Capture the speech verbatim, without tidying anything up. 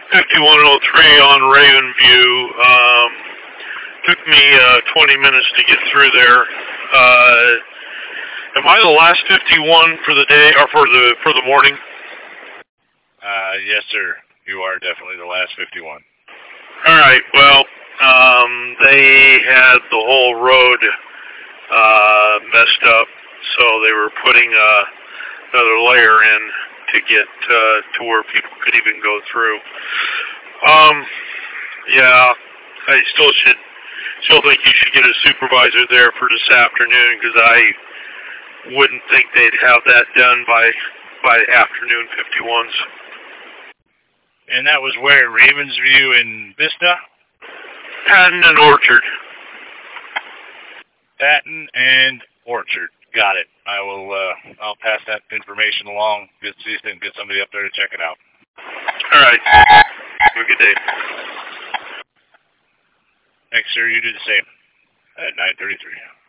fifty-one oh three on Raven View. Um, took me uh, twenty minutes to get through there. Uh, am I the last fifty-one for the day or for the for the morning? Uh, yes, sir. You are definitely the last fifty-one. All right. Well, um, they had the whole road uh, messed up, so they were putting uh, another layer in to get uh, to where people could even go through. Um, yeah, I still should still think you should get a supervisor there for this afternoon because I wouldn't think they'd have that done by by afternoon fifty-ones. And that was where? Ravensview and Vista? Patton and Orchard. Patton and Orchard. Got it. I will, uh, I'll pass that information along. Get, see if they can get somebody up there to check it out. All right. Have a good day. Thanks, sir. You do the same. At nine thirty-three.